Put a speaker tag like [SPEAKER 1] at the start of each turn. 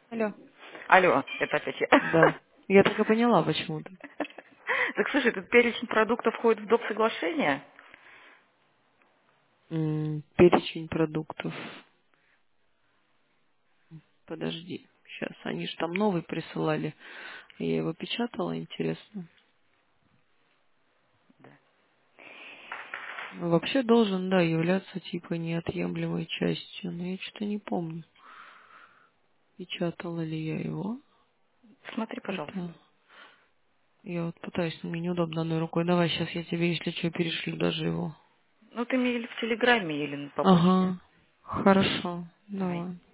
[SPEAKER 1] Алло.
[SPEAKER 2] Алло, это опять я.
[SPEAKER 1] Да. Я так и поняла почему-то.
[SPEAKER 2] Так слушай, тут перечень продуктов входит в доп. Соглашение?
[SPEAKER 1] Перечень продуктов. Подожди. Сейчас. Они же там новый присылали. Я его печатала, интересно. Вообще должен, да, являться типа неотъемлемой частью. Но я что-то не помню, печатала ли я его.
[SPEAKER 2] Смотри, пожалуйста.
[SPEAKER 1] Это... Я вот пытаюсь, но мне неудобно одной рукой. Давай, сейчас я тебе, если что, перешлю даже его.
[SPEAKER 2] Ну, ты мне или в Телеграме, или по почте.
[SPEAKER 1] Ага. Хорошо.
[SPEAKER 2] Давай.
[SPEAKER 1] Давай.